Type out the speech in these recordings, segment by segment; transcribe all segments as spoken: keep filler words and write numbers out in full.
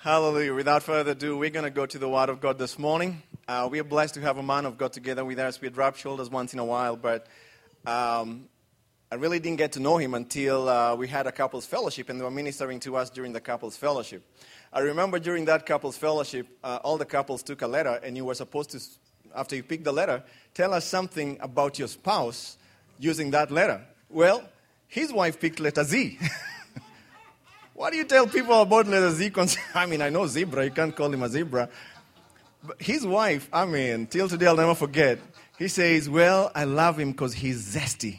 Hallelujah. Without further ado, we're going to go to the Word of God this morning. Uh, we are blessed to have a man of God together with us. We'd rub shoulders once in a while, but um, I really didn't get to know him until uh, we had a couples fellowship, and they were ministering to us during the couples fellowship. I remember during that couples fellowship, uh, all the couples took a letter, and you were supposed to, after you picked the letter, tell us something about your spouse using that letter. Well, his wife picked letter Z. What do you tell people about letter Z? I mean, I know zebra. You can't call him a zebra. But his wife, I mean, till today I'll never forget. He says, well, I love him because he's zesty.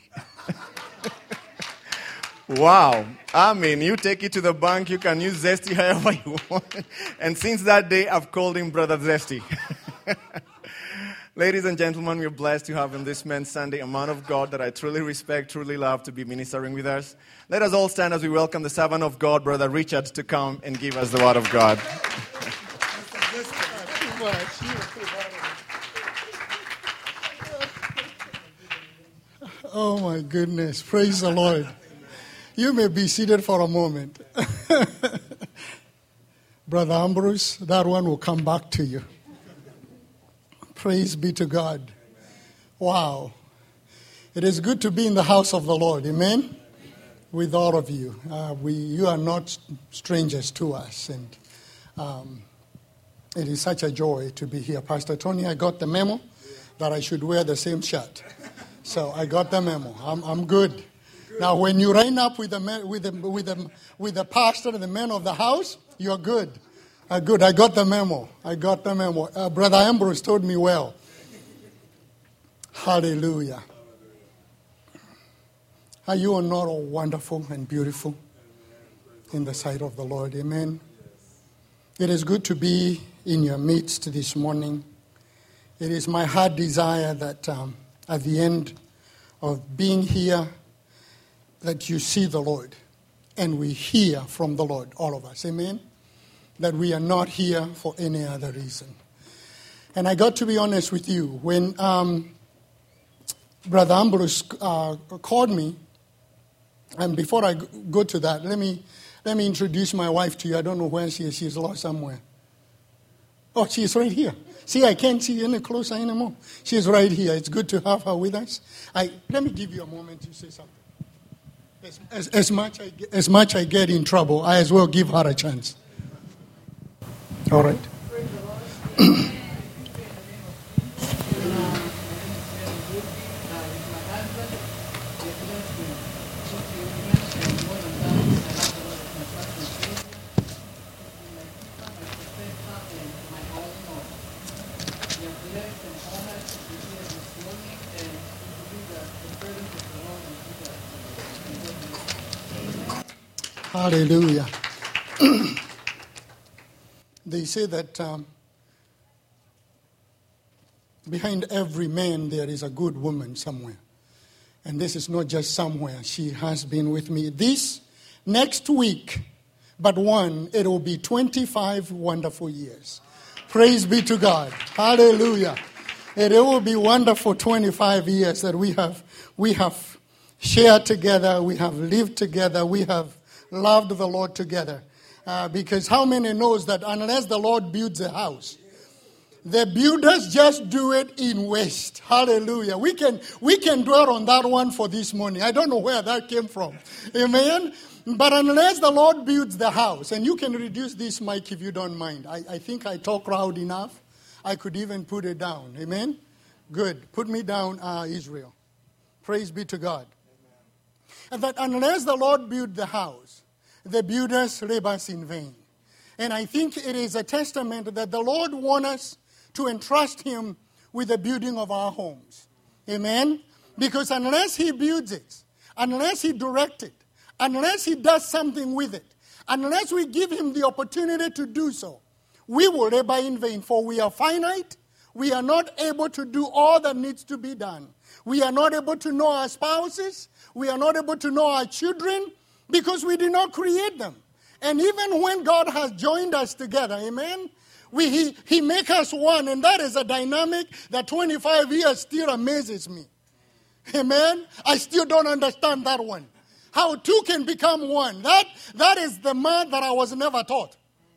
Wow. I mean, you take it to the bank. You can use zesty however you want. And since that day, I've called him Brother Zesty. Ladies and gentlemen, we're blessed to have him this Men's Sunday, a man of God that I truly respect, truly love to be ministering with us. Let us all stand as we welcome the servant of God, Brother Richard, to come and give us the Word of God. Oh my goodness, praise the Lord. You may be seated for a moment. Brother Ambrose, that one will come back to you. Praise be to God. Wow. It is good to be in the house of the Lord. Amen? With all of you. Uh, we, you are not strangers to us. And um, it is such a joy to be here. Pastor Tony, I got the memo that I should wear the same shirt. So I got the memo. I'm, I'm good. Now, when you line up with the, with, the, with, the, with the pastor and the men of the house, you're good. Uh, good, I got the memo. I got the memo. Uh, Brother Ambrose told me well. Hallelujah. Are you not all wonderful and beautiful in the sight of the Lord? Amen. It is good to be in your midst this morning. It is my heart desire that um, at the end of being here, that you see the Lord and we hear from the Lord, all of us. Amen. That we are not here for any other reason. And I got to be honest with you. When um, Brother Ambrose uh, called me, and before I go to that, let me let me introduce my wife to you. I don't know where she is. She's lost somewhere. Oh, she is right here. See, I can't see any closer anymore. She's right here. It's good to have her with us. I Let me give you a moment to say something. As, as, as, much I, as much I get in trouble, I as well give her a chance. All right. Hallelujah. They say that um, behind every man there is a good woman somewhere. And this is not just somewhere. She has been with me. This next week, but one, it will be twenty-five wonderful years. Praise be to God. Hallelujah. It will be wonderful twenty-five years that we have we have shared together, we have lived together, we have loved the Lord together. Uh, because how many knows that unless the Lord builds a house, the builders just do it in waste. Hallelujah. We can we can dwell on that one for this morning. I don't know where that came from. Amen. But unless the Lord builds the house, and you can reduce this mic if you don't mind. I, I think I talk loud enough. I could even put it down. Amen. Good. Put me down, uh, Israel. Praise be to God. Amen. And that unless the Lord build the house, the builders labors in vain. And I think it is a testament that the Lord wants us to entrust Him with the building of our homes. Amen? Because unless He builds it, unless He directs it, unless He does something with it, unless we give Him the opportunity to do so, we will labor in vain. For we are finite. We are not able to do all that needs to be done. We are not able to know our spouses. We are not able to know our children. Because we did not create them. And even when God has joined us together, amen, we, he, he make us one. And that is a dynamic that twenty-five years still amazes me. Amen. I still don't understand that one. How two can become one. That, that is the math that I was never taught.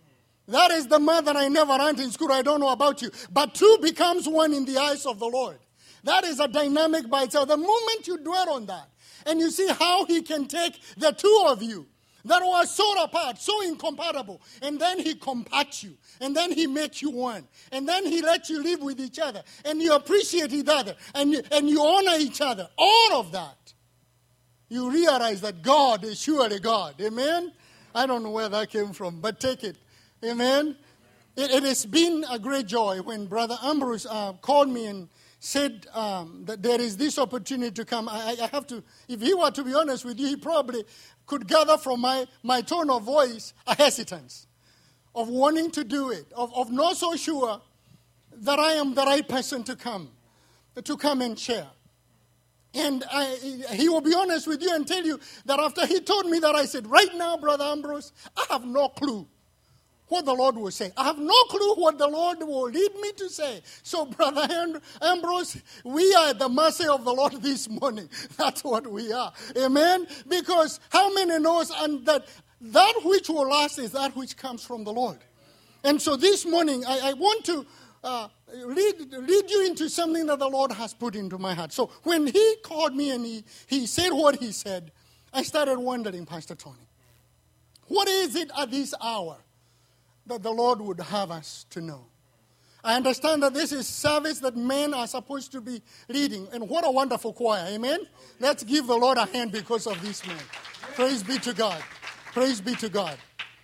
That is the math that I never learned in school. I don't know about you. But two becomes one in the eyes of the Lord. That is a dynamic by itself. The moment you dwell on that, and you see how he can take the two of you that were so apart, so incompatible, and then he compacts you, and then he makes you one, and then he lets you live with each other, and you appreciate each other, and you, and you honor each other. All of that, you realize that God is surely God. Amen? I don't know where that came from, but take it. Amen? It, it has been a great joy when Brother Ambrose uh, called me and said um, that there is this opportunity to come. I, I have to, if he were to be honest with you, he probably could gather from my, my tone of voice a hesitance of wanting to do it, of, of not so sure that I am the right person to come, to come and share. And I, he will be honest with you and tell you that after he told me that, I said, right now, Brother Ambrose, I have no clue what the Lord will say. I have no clue what the Lord will lead me to say. So, Brother Ambrose, we are at the mercy of the Lord this morning. That's what we are. Amen? Because how many knows and that that which will last is that which comes from the Lord. And so this morning, I, I want to uh, lead, lead you into something that the Lord has put into my heart. So when he called me and he, he said what he said, I started wondering, Pastor Tony, what is it at this hour that the Lord would have us to know? I understand that this is service that men are supposed to be leading. And what a wonderful choir, amen? Let's give the Lord a hand because of this man. Praise be to God. Praise be to God.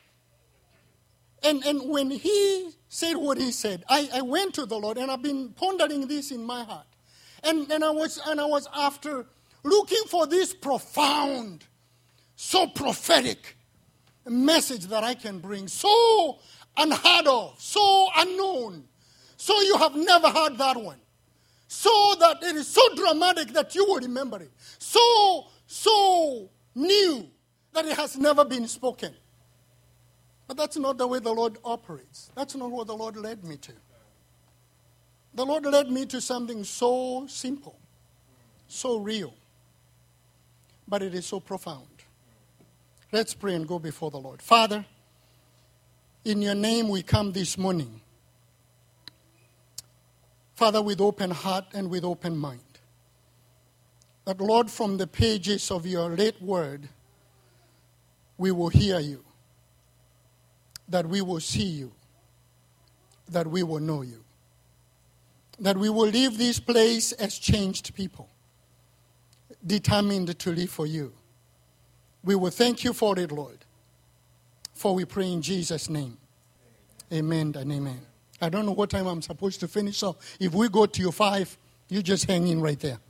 And, and when he said what he said, I, I went to the Lord, and I've been pondering this in my heart. And, and, I was, and I was after looking for this profound, so prophetic message that I can bring, so unheard of, so unknown, so you have never heard that one, so that it is so dramatic that you will remember it, so, so new that it has never been spoken. But that's not the way the Lord operates. That's not what the Lord led me to. The Lord led me to something so simple, so real, but it is so profound. Let's pray and go before the Lord. Father, in your name we come this morning. Father, with open heart and with open mind. That, Lord, from the pages of your late word, we will hear you. That we will see you. That we will know you. That we will leave this place as changed people, determined to live for you. We will thank you for it, Lord. For we pray in Jesus' name. Amen and amen. I don't know what time I'm supposed to finish, so if we go to your five, you just hang in right there.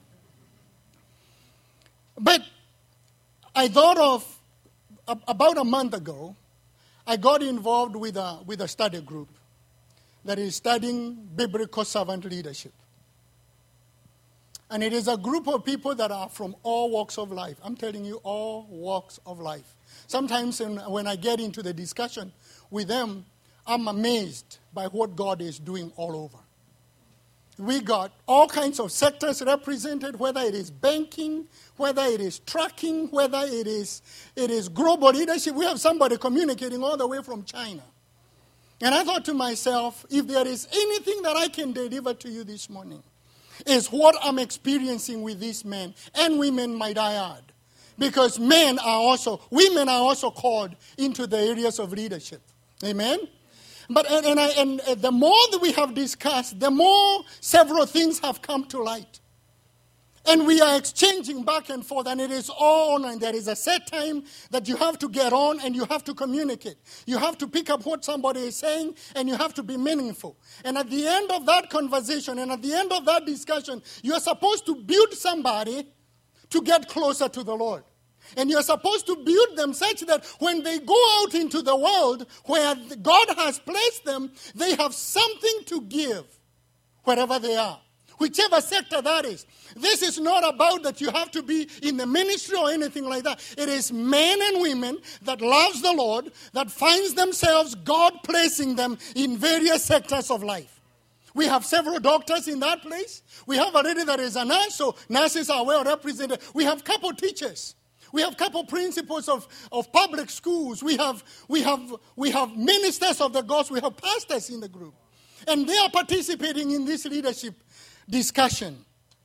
But I thought of, about a month ago, I got involved with a, with a study group that is studying biblical servant leadership. And it is a group of people that are from all walks of life. I'm telling you, all walks of life. Sometimes in, when I get into the discussion with them, I'm amazed by what God is doing all over. We got all kinds of sectors represented, whether it is banking, whether it is trucking, whether it is, it is global leadership. We have somebody communicating all the way from China. And I thought to myself, if there is anything that I can deliver to you this morning, is what I'm experiencing with these men, and women, might I add. Because men are also, women are also called into the areas of leadership. Amen? But and, and, I, and the more that we have discussed, the more several things have come to light. And we are exchanging back and forth, and it is all on, and there is a set time that you have to get on and you have to communicate. You have to pick up what somebody is saying, and you have to be meaningful. And at the end of that conversation, and at the end of that discussion, you are supposed to build somebody to get closer to the Lord. And you're supposed to build them such that when they go out into the world where God has placed them, they have something to give wherever they are. Whichever sector that is. This is not about that you have to be in the ministry or anything like that. It is men and women that loves the Lord, that finds themselves, God placing them in various sectors of life. We have several doctors in that place. We have a lady that is a nurse, so nurses are well represented. We have couple teachers. We have a couple principals of, of public schools. We have, we, have, we have ministers of the gospel. We have pastors in the group. And they are participating in this leadership discussion.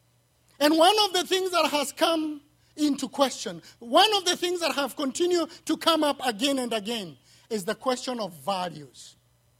And one of the things that has come into question, one of the things that have continued to come up again and again is the question of values.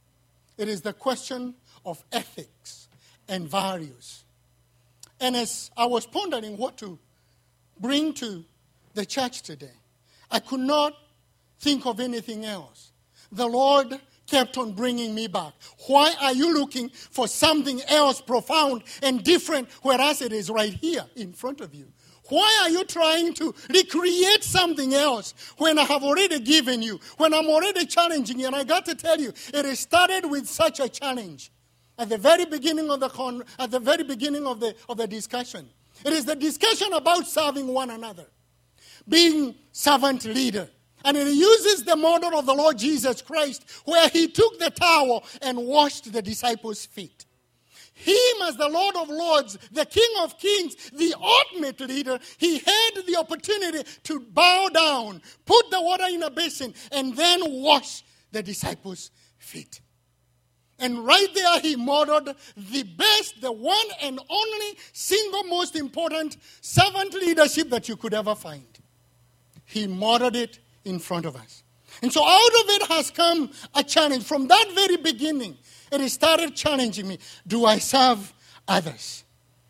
It is the question of ethics and values. And as I was pondering what to bring to the church today, I could not think of anything else. The Lord kept on bringing me back. Why are you looking for something else profound and different, whereas it is right here in front of you? Why are you trying to recreate something else when I have already given you, when I'm already challenging you? And I got to tell you, it started with such a challenge at the very beginning of the con- at the very beginning of the of the discussion. It is the discussion about serving one another, being servant leader. And it uses the model of the Lord Jesus Christ, where he took the towel and washed the disciples' feet. Him as the Lord of Lords, the King of Kings, the ultimate leader, he had the opportunity to bow down, put the water in a basin, and then wash the disciples' feet. And right there he modeled the best, the one and only single most important servant leadership that you could ever find. He modeled it in front of us. And so out of it has come a challenge. From that very beginning, it started challenging me. Do I serve others?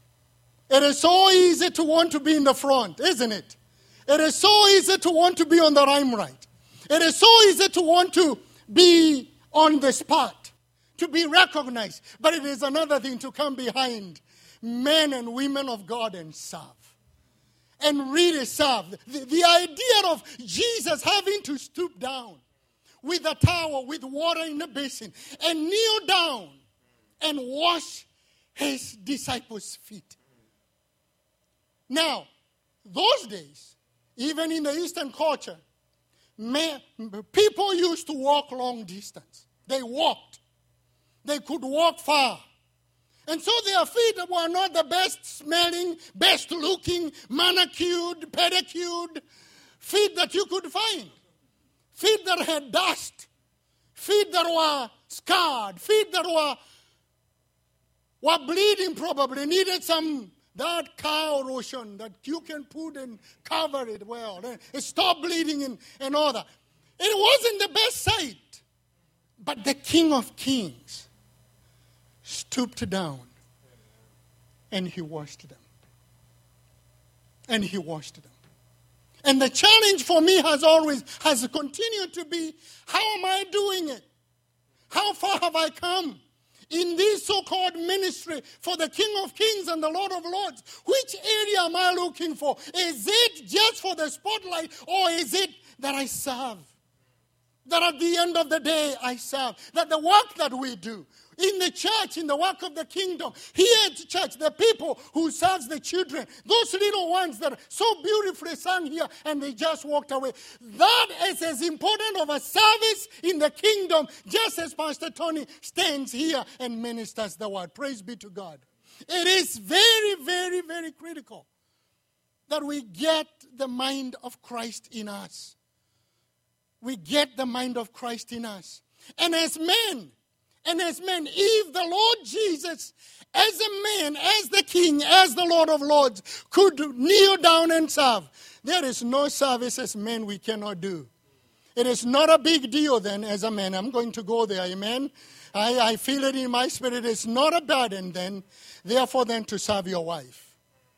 It is so easy to want to be in the front, isn't it? It is so easy to want to be on the limelight. It is so easy to want to be on the spot, to be recognized. But it is another thing to come behind men and women of God and serve. And really serve. The, the idea of Jesus having to stoop down with a towel, with water in a basin, and kneel down and wash his disciples' feet. Now, those days, even in the Eastern culture, man, people used to walk long distance. They walked. They could walk far. And so their feet were not the best smelling, best looking, manicured, pedicured feet that you could find. Feet that had dust. Feet that were scarred. Feet that were, were bleeding probably. Needed some, that cow lotion that you can put and cover it well. And stop bleeding and, and all that. It wasn't the best sight. But the King of Kings stooped down and he washed them. And he washed them. And the challenge for me has always, has continued to be, how am I doing it? How far have I come in this so-called ministry for the King of Kings and the Lord of Lords? Which area am I looking for? Is it just for the spotlight, or is it that I serve? That at the end of the day I serve. That the work that we do in the church, in the work of the kingdom, here at the church, the people who serve the children, those little ones that so beautifully sang here and they just walked away. That is as important of a service in the kingdom, just as Pastor Tony stands here and ministers the word. Praise be to God. It is very, very, very critical that we get the mind of Christ in us. We get the mind of Christ in us. And as men, and as men, if the Lord Jesus, as a man, as the King, as the Lord of Lords, could kneel down and serve, there is no service as men we cannot do. It is not a big deal then as a man. I'm going to go there, amen. I, I feel it in my spirit. It's not a burden then, therefore then to serve your wife.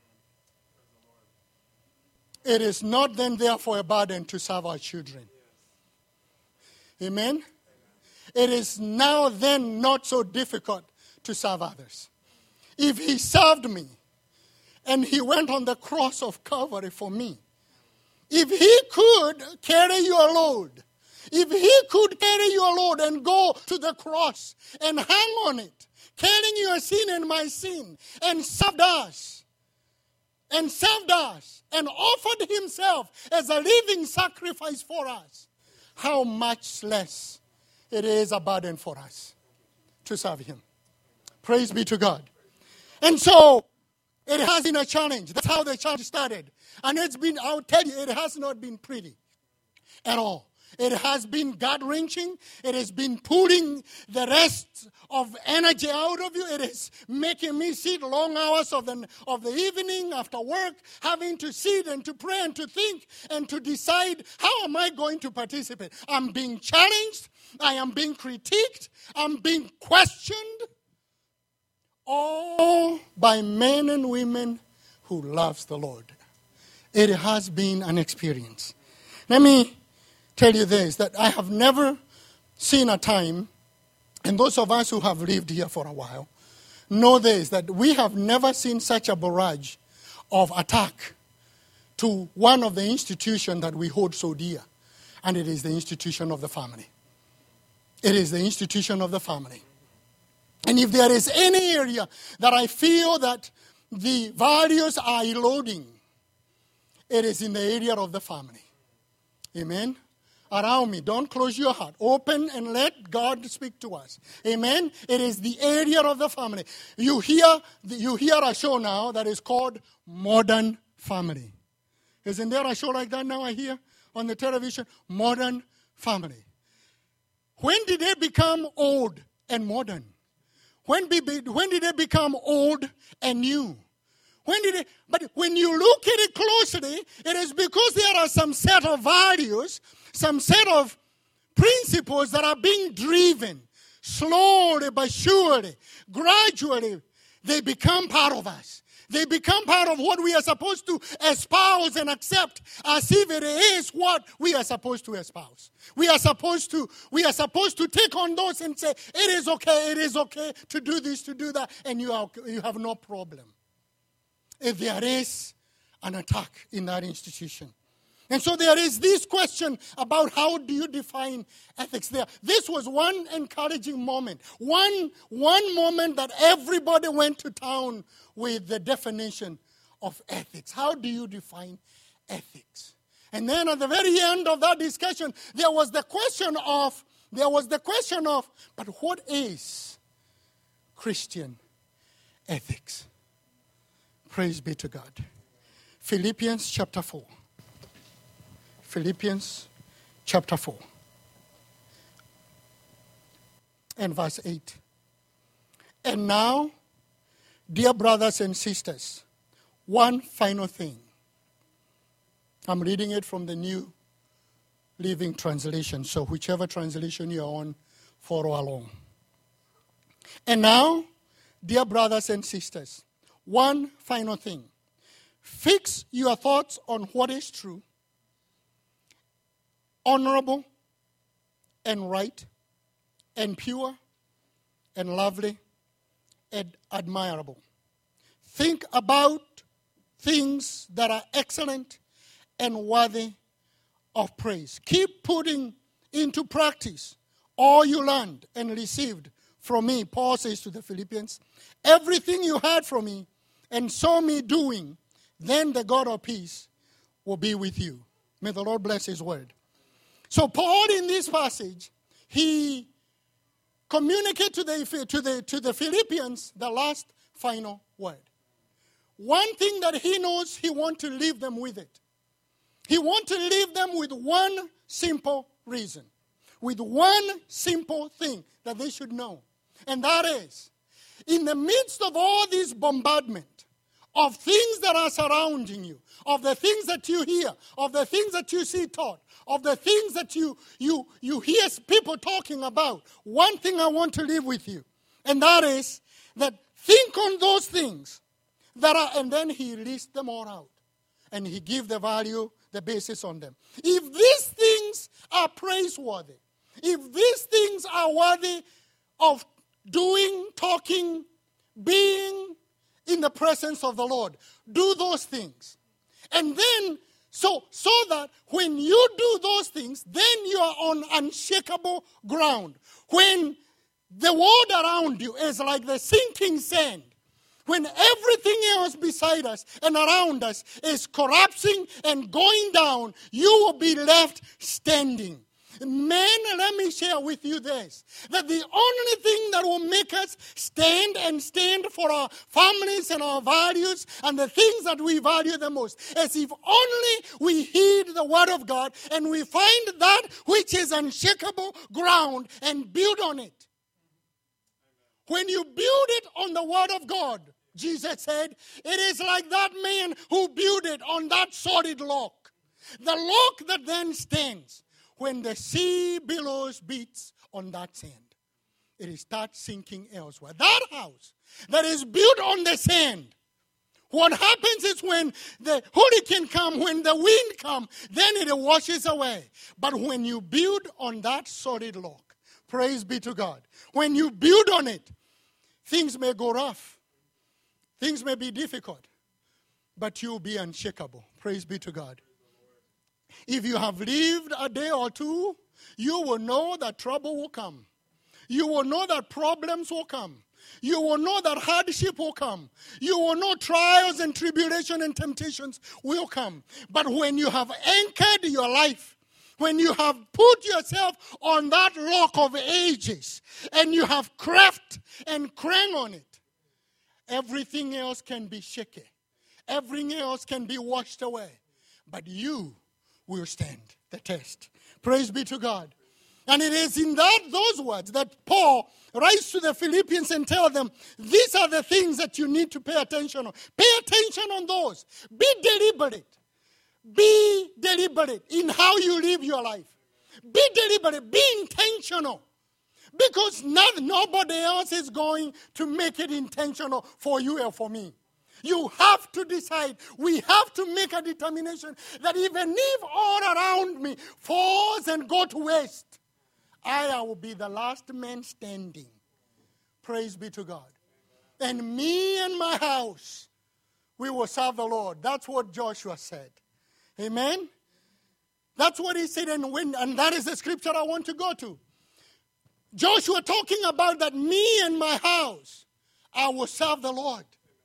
It is not then therefore a burden to serve our children. Amen? It is now then not so difficult to serve others. If he served me and he went on the cross of Calvary for me, if he could carry your load, if he could carry your load and go to the cross and hang on it, carrying your sin and my sin, and served us, and served us, and offered himself as a living sacrifice for us, how much less it is a burden for us to serve him. Praise be to God. And so, It has been a challenge. That's how the challenge started. And it's been, I'll tell you, it has not been pretty at all. It has been gut-wrenching. It has been pulling the rest of energy out of you. It is making me sit long hours of the, of the evening after work, having to sit and to pray and to think and to decide, how am I going to participate? I'm being challenged. I am being critiqued. I'm being questioned. All by men and women who loves the Lord. It has been an experience. Let me tell you this, that I have never seen a time, and those of us who have lived here for a while know this, that we have never seen such a barrage of attack to one of the institutions that we hold so dear, and it is the institution of the family. It is the institution of the family. And if there is any area that I feel that the values are eroding, it is in the area of the family. Amen? Around me, don't close your heart. Open and let God speak to us. Amen? It is the area of the family. You hear, you hear a show now that is called Modern Family. Isn't there a show like that now I hear on the television? Modern Family. When did they become old and modern? When, be, when did they become old and new? When did it, but when you look at it closely, it is because there are some set of values, some set of principles that are being driven slowly but surely, gradually. They become part of us. They become part of what we are supposed to espouse and accept as if it is what we are supposed to espouse. We are supposed to, we are supposed to take on those and say, it is okay, it is okay to do this, to do that, and you, are, you have no problem if there is an attack in that institution. And so there is this question about how do you define ethics there. This was one encouraging moment. One, one moment that everybody went to town with the definition of ethics. How do you define ethics? And then at the very end of that discussion, there was the question of, there was the question of, but what is Christian ethics? Praise be to God. Philippians chapter four. Philippians chapter four. And verse eight. And now, dear brothers and sisters, one final thing. I'm reading it from the New Living Translation, so whichever translation you're on, follow along. And now, dear brothers and sisters, one final thing. Fix your thoughts on what is true, honorable, and right, and pure, and lovely, and admirable. Think about things that are excellent and worthy of praise. Keep putting into practice all you learned and received from me, Paul says to the Philippians. Everything you heard from me and saw me doing, then the God of peace will be with you. May the Lord bless his word. So Paul in this passage, he communicates to the, to the, to the Philippians the last final word. One thing that he knows, he wants to leave them with it. He wants to leave them with one simple reason, with one simple thing that they should know. And that is, in the midst of all this bombardment of things that are surrounding you, of the things that you hear, of the things that you see taught, of the things that you, you, you hear people talking about, one thing I want to leave with you, and that is that think on those things that are, and then he lists them all out. And he gives the value, the basis on them. If these things are praiseworthy, if these things are worthy of doing, talking, being in the presence of the Lord, do those things. And then, so, so that when you do those things, then you are on unshakable ground. When the world around you is like the sinking sand, when everything else beside us and around us is collapsing and going down, you will be left standing. Men, let me share with you this, that the only thing that will make us stand and stand for our families and our values and the things that we value the most is if only we heed the word of God and we find that which is unshakable ground and build on it. When you build it on the word of God, Jesus said, it is like that man who built it on that solid rock. The rock that then stands. When the sea billows beats on that sand, it starts sinking elsewhere. That house that is built on the sand, what happens is when the hurricane comes, when the wind comes, then it washes away. But when you build on that solid rock, praise be to God, when you build on it, things may go rough. Things may be difficult, but you'll be unshakable. Praise be to God. If you have lived a day or two, you will know that trouble will come. You will know that problems will come. You will know that hardship will come. You will know trials and tribulation and temptations will come. But when you have anchored your life, when you have put yourself on that rock of ages, and you have craft and crank on it, everything else can be shaky. Everything else can be washed away. But you will stand the test. Praise be to God. And it is in that those words that Paul writes to the Philippians and tells them, these are the things that you need to pay attention on. Pay attention on those. Be deliberate. Be deliberate in how you live your life. Be deliberate. Be intentional. Because not, nobody else is going to make it intentional for you or for me. You have to decide. We have to make a determination that even if all around me falls and go to waste, I will be the last man standing. Praise be to God. And me and my house, we will serve the Lord. That's what Joshua said. Amen? That's what he said, and, when, and that is the scripture I want to go to. Joshua talking about that me and my house, I will serve the Lord.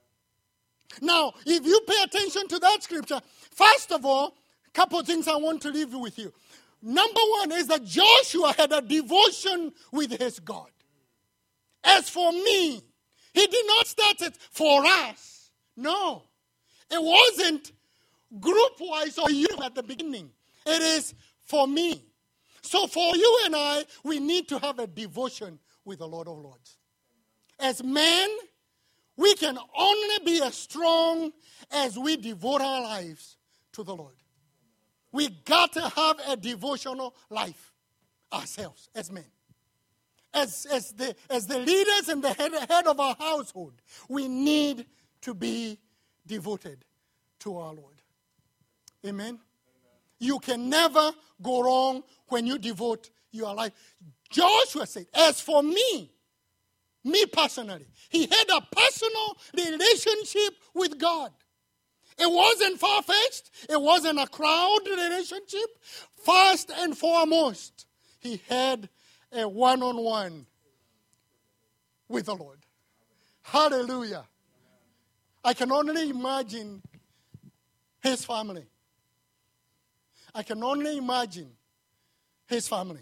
Now, if you pay attention to that scripture, first of all, a couple of things I want to leave with you. Number one is that Joshua had a devotion with his God. As for me, he did not start it for us. No. It wasn't group-wise or you at the beginning. It is for me. So for you and I, we need to have a devotion with the Lord of Lords. As men, we can only be as strong as we devote our lives to the Lord. We got to have a devotional life ourselves as men. As, as, the, as the leaders and the head, head of our household, we need to be devoted to our Lord. Amen? Amen. You can never go wrong when you devote your life. Joshua said, as for me, me personally, he had a personal relationship with God. It wasn't far-fetched. It wasn't a crowd relationship. First and foremost, he had a one-on-one with the Lord. Hallelujah. I can only imagine his family. I can only imagine his family.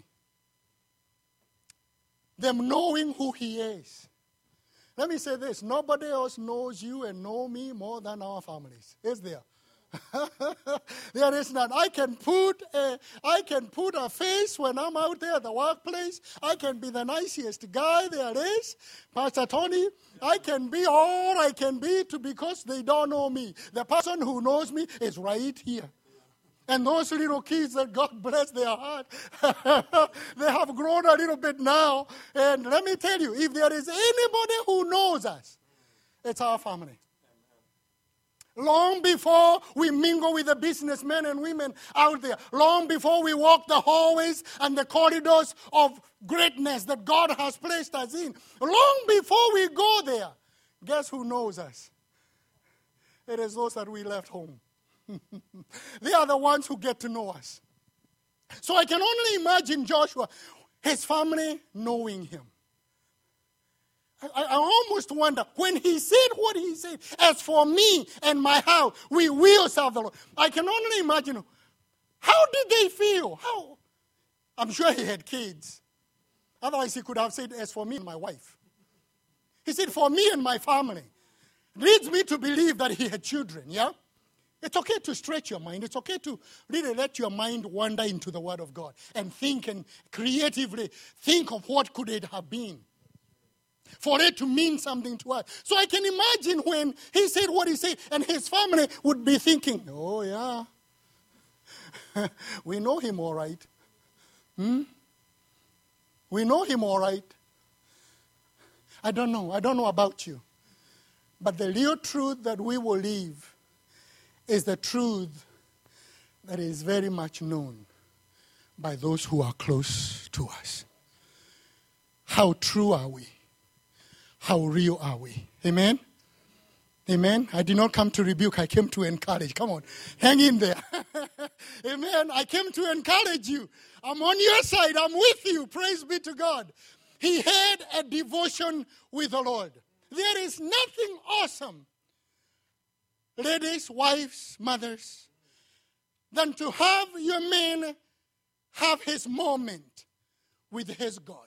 Them knowing who he is. Let me say this. Nobody else knows you and know me more than our families. Is there? There is none. I can put a, I can put a face when I'm out there at the workplace. I can be the nicest guy there is. Pastor Tony, I can be all I can be to because they don't know me. The person who knows me is right here. And those little kids that God bless their heart, they have grown a little bit now. And let me tell you, if there is anybody who knows us, it's our family. Long before we mingle with the businessmen and women out there, long before we walk the hallways and the corridors of greatness that God has placed us in, long before we go there, guess who knows us? It is those that we left home. They are the ones who get to know us. So I can only imagine Joshua, his family knowing him. I, I almost wonder, when he said what he said, as for me and my house, we will serve the Lord. I can only imagine, how did they feel? How? I'm sure he had kids. Otherwise, he could have said, as for me and my wife. He said, for me and my family. Leads me to believe that he had children, yeah? It's okay to stretch your mind. It's okay to really let your mind wander into the Word of God and think and creatively think of what could it have been for it to mean something to us. So I can imagine when he said what he said, and his family would be thinking, oh, yeah, we know him all right. Hmm? We know him all right. I don't know. I don't know about you. But the real truth that we will live is the truth that is very much known by those who are close to us. How true are we? How real are we? Amen? Amen? I did not come to rebuke. I came to encourage. Come on. Hang in there. Amen? I came to encourage you. I'm on your side. I'm with you. Praise be to God. He had a devotion with the Lord. There is nothing awesome, ladies, wives, mothers, than to have your man have his moment with his God.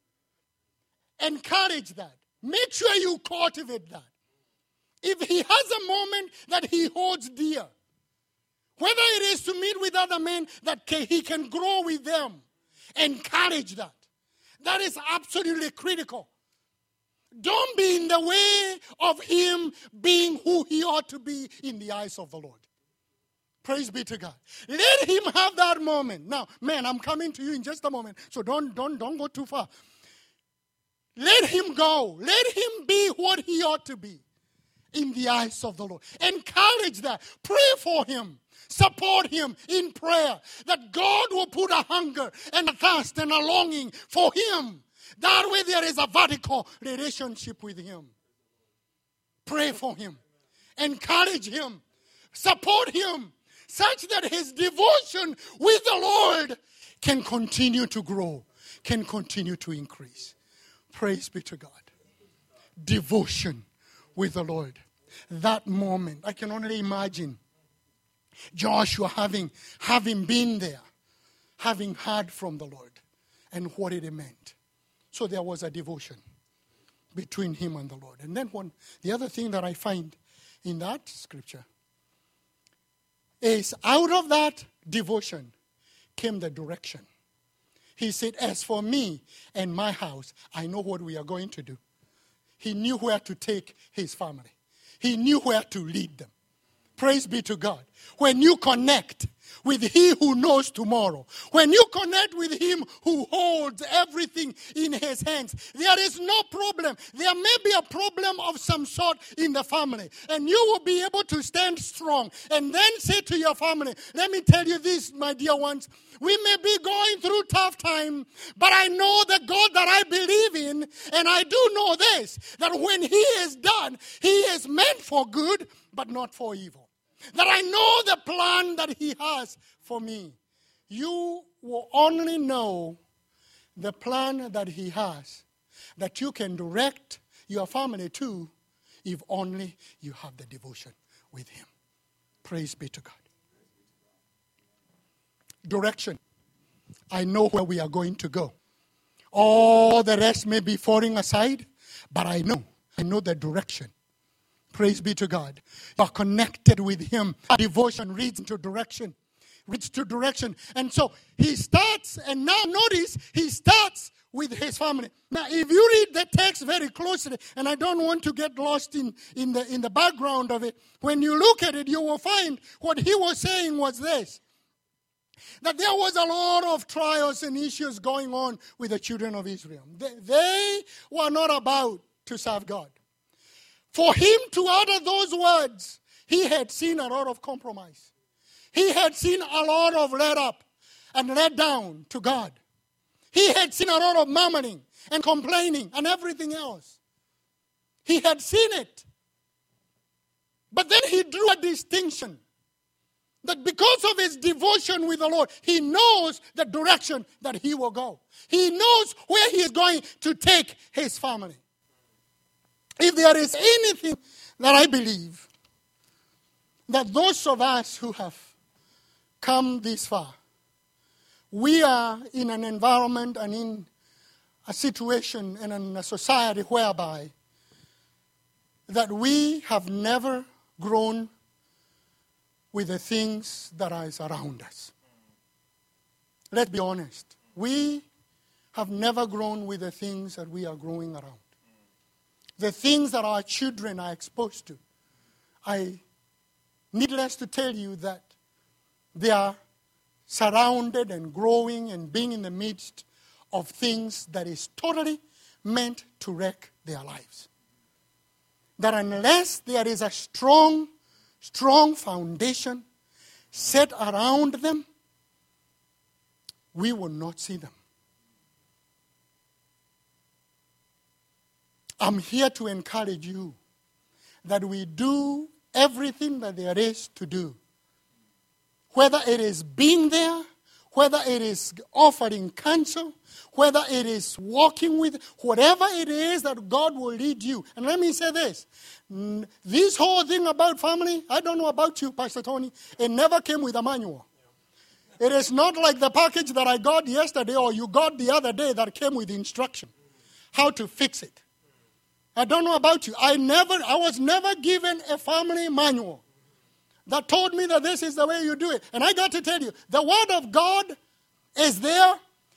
Encourage that. Make sure you cultivate that. If he has a moment that he holds dear, whether it is to meet with other men that he can grow with them, encourage that. That is absolutely critical. Don't be in the way of him being who he ought to be in the eyes of the Lord. Praise be to God. Let him have that moment. Now, man, I'm coming to you in just a moment, so don't, don't, don't go too far. Let him go. Let him be what he ought to be in the eyes of the Lord. Encourage that. Pray for him. Support him in prayer that God will put a hunger and a thirst and a longing for him. That way there is a vertical relationship with him. Pray for him. Encourage him. Support him such that his devotion with the Lord can continue to grow, can continue to increase. Praise be to God. Devotion with the Lord. That moment, I can only imagine Joshua having, having been there, having heard from the Lord and what it meant. So there was a devotion between him and the Lord. And then one, the other thing that I find in that scripture is out of that devotion came the direction. He said, as for me and my house, I know what we are going to do. He knew where to take his family. He knew where to lead them. Praise be to God. When you connect with he who knows tomorrow, when you connect with him who holds everything in his hands, there is no problem. There may be a problem of some sort in the family, and you will be able to stand strong and then say to your family, let me tell you this, my dear ones, we may be going through tough time, but I know the God that I believe in, and I do know this, that when he is done, he is meant for good, but not for evil. That I know the plan that he has for me. You will only know the plan that he has, that you can direct your family to, if only you have the devotion with him. Praise be to God. Direction. I know where we are going to go. All the rest may be falling aside, but I know. I know the direction. Praise be to God. You are connected with him. Devotion leads into direction. Leads to direction. And so he starts, and now notice, he starts with his family. Now, if you read the text very closely, and I don't want to get lost in, in, the, in the background of it, when you look at it, you will find what he was saying was this. That there was a lot of trials and issues going on with the children of Israel. They, they were not about to serve God. For him to utter those words, he had seen a lot of compromise. He had seen a lot of let up and let down to God. He had seen a lot of murmuring and complaining and everything else. He had seen it. But then he drew a distinction. That because of his devotion with the Lord, he knows the direction that he will go. He knows where he is going to take his family. If there is anything that I believe, that those of us who have come this far, we are in an environment and in a situation and in a society whereby that we have never grown with the things that are around us. Let's be honest. We have never grown with the things that we are growing around. The things that our children are exposed to. I, needless to tell you that they are surrounded and growing and being in the midst of things that is totally meant to wreck their lives. That unless there is a strong, strong foundation set around them, we will not see them. I'm here to encourage you that we do everything that there is to do. Whether it is being there, whether it is offering counsel, whether it is walking with, whatever it is that God will lead you. And let me say this. This whole thing about family, I don't know about you, Pastor Tony, it never came with a manual. It is not like the package that I got yesterday or you got the other day that came with instruction. How to fix it. I don't know about you. I never, I was never given a family manual that told me that this is the way you do it. And I got to tell you, the Word of God is there,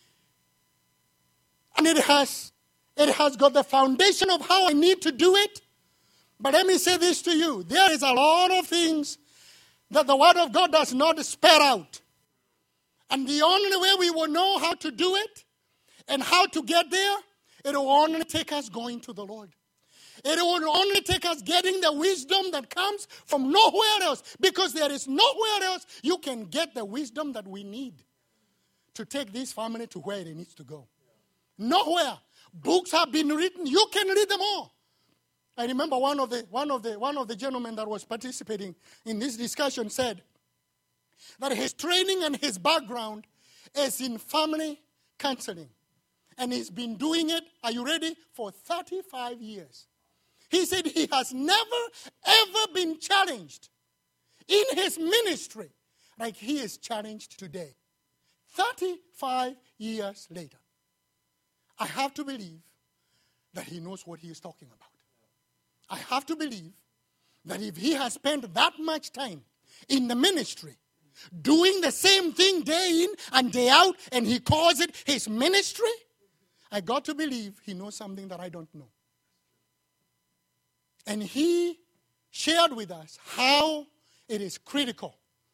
and it has, it has got the foundation of how I need to do it. But let me say this to you. There is a lot of things that the Word of God does not spell out. And the only way we will know how to do it and how to get there, it will only take us going to the Lord. It will only take us getting the wisdom that comes from nowhere else. Because there is nowhere else you can get the wisdom that we need to take this family to where it needs to go. Nowhere. Books have been written. You can read them all. I remember one of the one of the one of the gentlemen that was participating in this discussion said that his training and his background is in family counseling. And he's been doing it, are you ready, for thirty-five years. He said he has never, ever been challenged in his ministry like he is challenged today. thirty-five years later. I have to believe that he knows what he is talking about. I have to believe that if he has spent that much time in the ministry, doing the same thing day in and day out, and he calls it his ministry, I got to believe he knows something that I don't know. And he shared with us how it is critical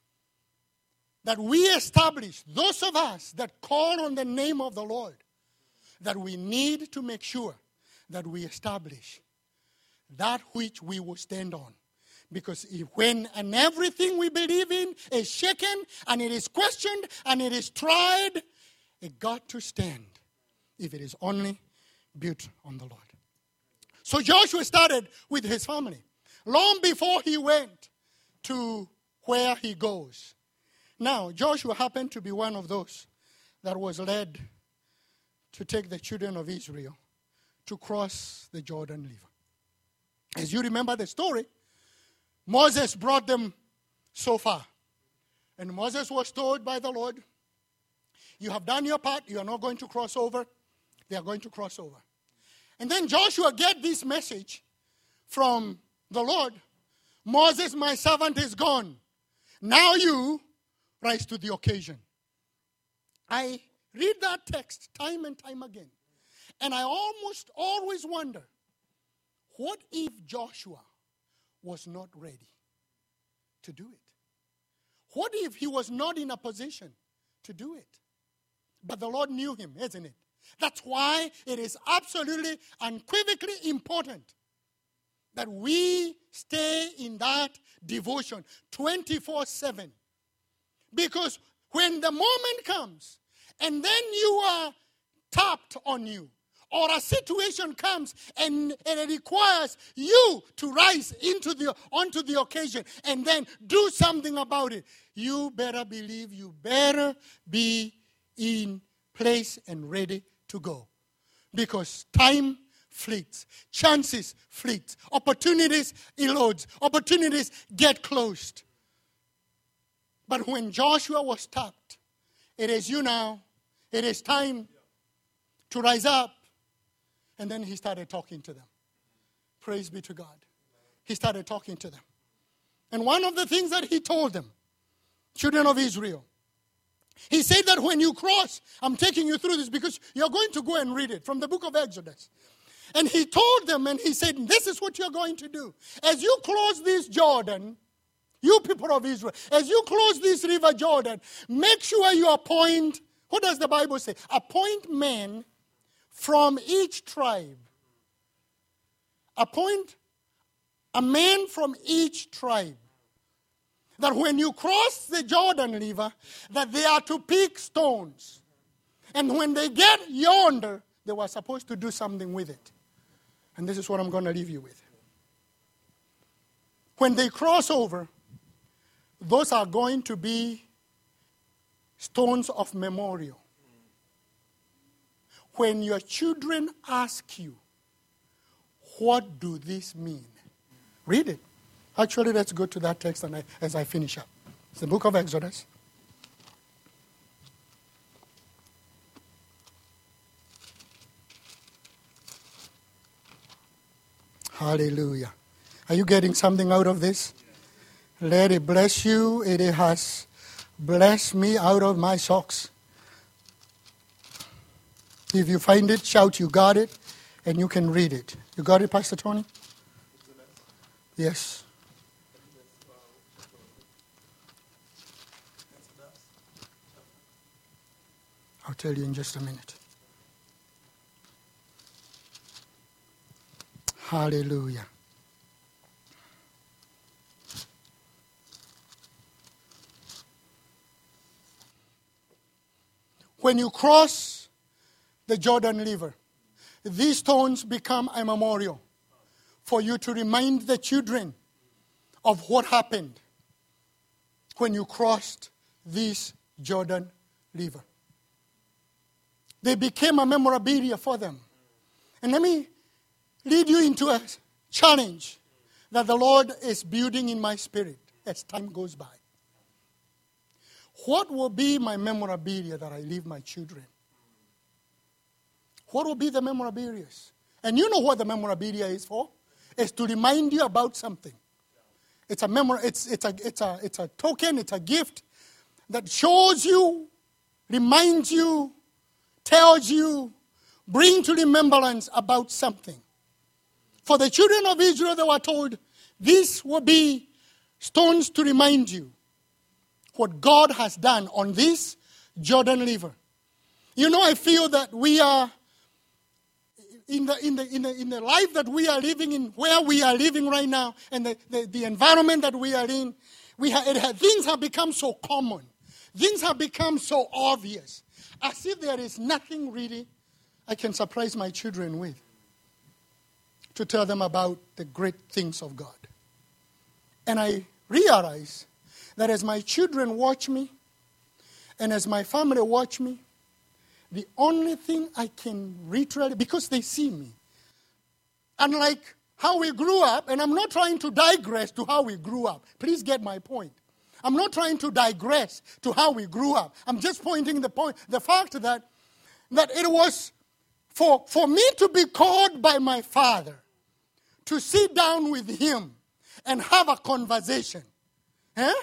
that we establish, those of us that call on the name of the Lord, that we need to make sure that we establish that which we will stand on. Because if, when and everything we believe in is shaken and it is questioned and it is tried, it got to stand if it is only built on the Lord. So Joshua started with his family long before he went to where he goes. Now, Joshua happened to be one of those that was led to take the children of Israel to cross the Jordan River. As you remember the story, Moses brought them so far. And Moses was told by the Lord, you have done your part, you are not going to cross over. They are going to cross over. And then Joshua get this message from the Lord. Moses, my servant, is gone. Now you rise to the occasion. I read that text time and time again. And I almost always wonder, what if Joshua was not ready to do it? What if he was not in a position to do it? But the Lord knew him, isn't it? That's why it is absolutely unequivocally important that we stay in that devotion twenty-four seven. Because when the moment comes and then you are tapped on you, or a situation comes and, and it requires you to rise into the onto the occasion and then do something about it, you better believe you better be in place and ready to go. Because time fleets, chances fleet, opportunities elodes, opportunities get closed. But when Joshua was tapped It is you now. It is time to rise up. And then he started talking to them. Praise be to God. He started talking to them. And one of the things that he told them, children of Israel, he said that when you cross, I'm taking you through this because you're going to go and read it from the book of Exodus. And he told them and he said, this is what you're going to do. As you cross this Jordan, you people of Israel, as you cross this river Jordan, make sure you appoint, what does the Bible say? Appoint men from each tribe. Appoint a man from each tribe. That when you cross the Jordan River, that they are to pick stones. And when they get yonder, they were supposed to do something with it. And this is what I'm going to leave you with. When they cross over, those are going to be stones of memorial. When your children ask you, what do this mean? Read it. Actually, let's go to that text and I, as I finish up. It's the book of Exodus. Hallelujah. Are you getting something out of this? Let it bless you. It has blessed me out of my socks. If you find it, shout, you got it, and you can read it. You got it, Pastor Tony? Yes. I'll tell you in just a minute. Hallelujah. When you cross the Jordan River, these stones become a memorial for you to remind the children of what happened when you crossed this Jordan River. They became a memorabilia for them. And let me lead you into a challenge that the Lord is building in my spirit as time goes by. What will be my memorabilia that I leave my children? What will be the memorabilia? And you know what the memorabilia is for? It's to remind you about something. It's a memor- it's, it's, a, it's, a, it's a token, it's a gift that shows you, reminds you, tells you, bring to remembrance about something. For the children of Israel, they were told, this will be stones to remind you what God has done on this Jordan River. You know, I feel that we are, in the, in the, in the, in the life that we are living in, where we are living right now, and the, the, the environment that we are in, we have, it has, things have become so common. Things have become so obvious. As if there is nothing really I can surprise my children with to tell them about the great things of God. And I realize that as my children watch me and as my family watch me, the only thing I can literally, because they see me, unlike how we grew up, and I'm not trying to digress to how we grew up. Please get my point. I'm not trying to digress to how we grew up. I'm just pointing the point, the fact that, that it was for, for me to be called by my father to sit down with him and have a conversation. Eh?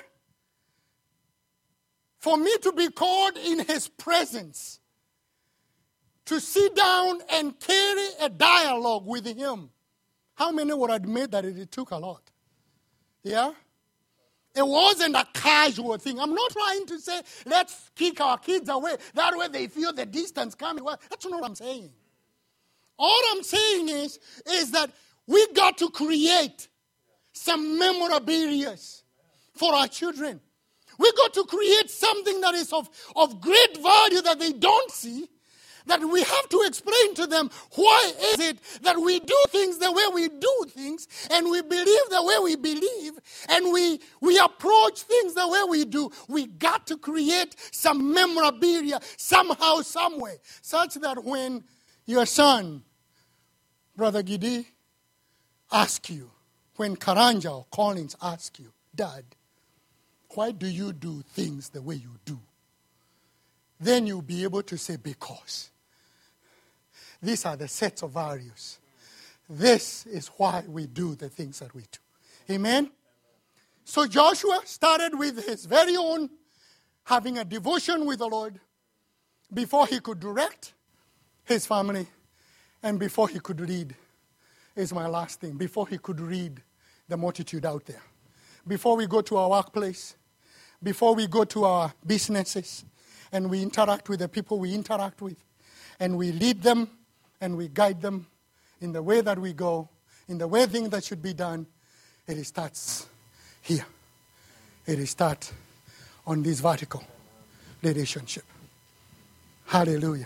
For me to be called in his presence to sit down and carry a dialogue with him. How many would admit that it took a lot? Yeah? It wasn't a casual thing. I'm not trying to say, let's kick our kids away. That way they feel the distance coming. Well, that's not what I'm saying. All I'm saying is, is that we got to create some memorabilia for our children. We got to create something that is of, of great value that they don't see, that we have to explain to them why is it that we do things the way we do things, and we believe the way we believe, and we, we approach things the way we do. We got to create some memorabilia somehow, some way, such that when your son, Brother Gidi, asks you, when Karanja or Collins ask you, Dad, why do you do things the way you do? then you'll be able to say because. These are the sets of values. This is why we do the things that we do. Amen? So Joshua started with his very own having a devotion with the Lord before he could direct his family and before he could lead, is my last thing, before he could read the multitude out there. Before we go to our workplace, before we go to our businesses, and we interact with the people we interact with, and we lead them and we guide them in the way that we go, in the way things that should be done, it starts here. It starts on this vertical relationship. Hallelujah.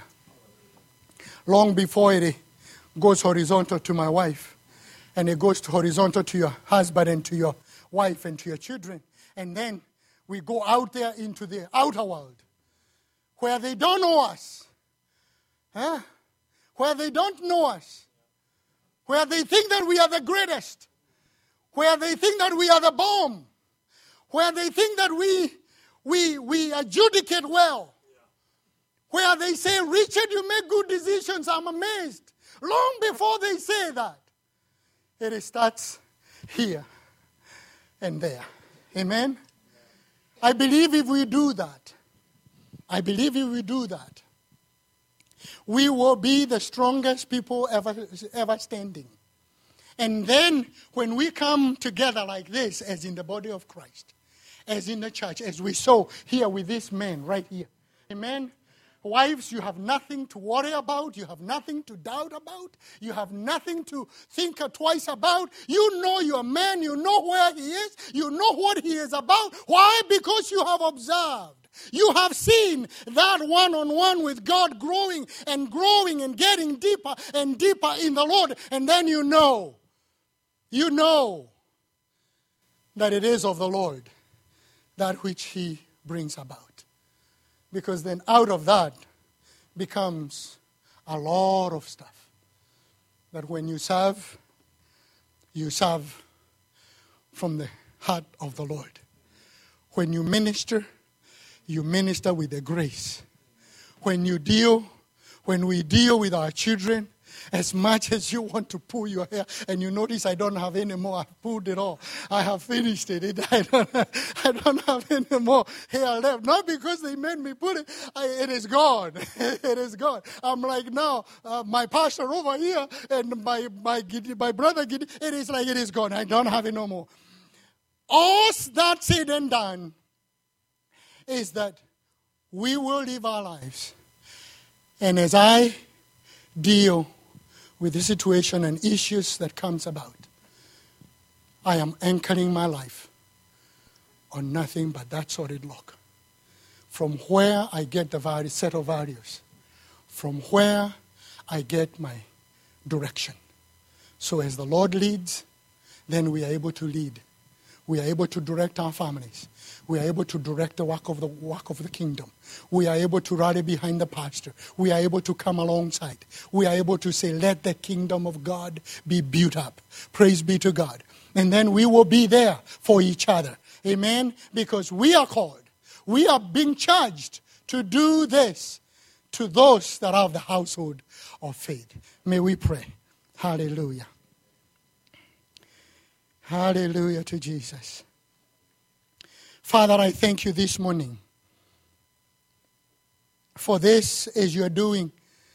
Long before it goes horizontal to my wife, and it goes to horizontal to your husband and to your wife and to your children, and then we go out there into the outer world where they don't know us, huh? Where they don't know us, where they think that we are the greatest, where they think that we are the bomb, where they think that we we we adjudicate well, where they say, Richard, you make good decisions. I'm amazed. Long before they say that, it starts here and there. Amen? I believe if we do that, I believe if we do that, we will be the strongest people ever, ever standing. And then when we come together like this, as in the body of Christ, as in the church, as we saw here with this man right here. Amen? Wives, you have nothing to worry about. You have nothing to doubt about. You have nothing to think twice about. You know your man. You know where he is. You know what he is about. Why? Because you have observed. You have seen that one-on-one with God growing and growing and getting deeper and deeper in the Lord. And then you know, you know that it is of the Lord, that which he brings about. Because then out of that becomes a lot of stuff. That when you serve, you serve from the heart of the Lord. When you minister, you minister with the grace. When you deal, when we deal with our children, as much as you want to pull your hair, and you notice I don't have any more, I've pulled it all. I have finished it. I don't, I don't have any more hair left. Not because they made me put it. I, it is gone. It is gone. I'm like now, uh, my pastor over here and my my, my brother, it is like it is gone. I don't have it no more. All that said and done is that we will live our lives. And as I deal with the situation and issues that comes about, I am anchoring my life on nothing but that solid rock. From where I get the value, set of values, from where I get my direction. So as the Lord leads, then we are able to lead. We are able to direct our families. We are able to direct the work of the work of the kingdom. We are able to rally behind the pastor. We are able to come alongside. We are able to say, let the kingdom of God be built up. Praise be to God. And then we will be there for each other. Amen? Because we are called. We are being charged to do this to those that are of the household of faith. May we pray. Hallelujah. Hallelujah to Jesus. Father, I thank you this morning for this as you are doing.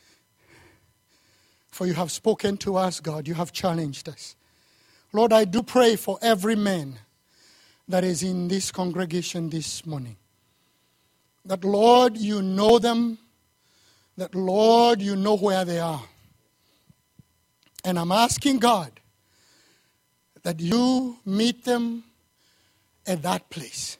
For you have spoken to us, God. You have challenged us. Lord, I do pray for every man that is in this congregation this morning. That, Lord, you know them. That, Lord, you know where they are. And I'm asking, God, that you meet them at that place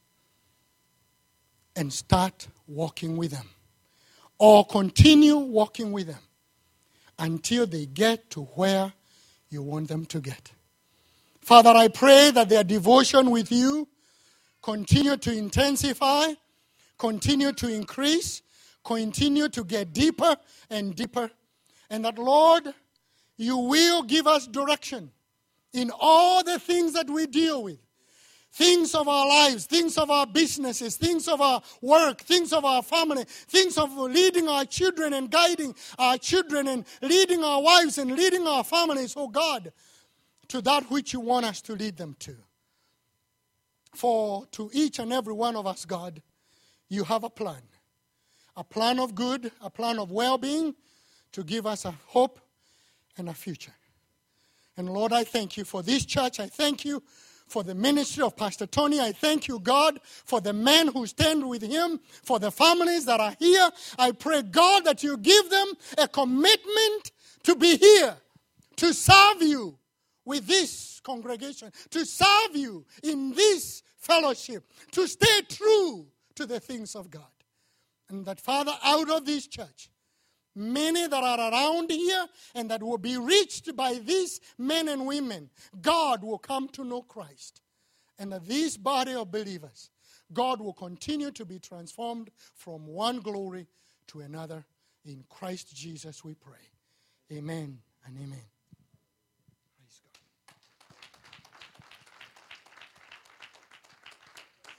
and start walking with them, or continue walking with them until they get to where you want them to get. Father, I pray that their devotion with you continue to intensify, continue to increase, continue to get deeper and deeper, and that, Lord, you will give us direction in all the things that we deal with. things of our lives, things of our businesses, things of our work, things of our family, things of leading our children and guiding our children and leading our wives and leading our families, oh God, to that which you want us to lead them to. For to each and every one of us, God, you have a plan. A plan of good, a plan of well-being to give us a hope and a future. And Lord, I thank you for this church. I thank you for the ministry of Pastor Tony. I thank you, God, for the men who stand with him, for the families that are here. I pray, God, that you give them a commitment to be here, to serve you with this congregation, to serve you in this fellowship, to stay true to the things of God. And that, Father, out of this church, many that are around here and that will be reached by these men and women, God will come to know Christ. And that this body of believers, God will continue to be transformed from one glory to another. In Christ Jesus we pray. Amen and amen.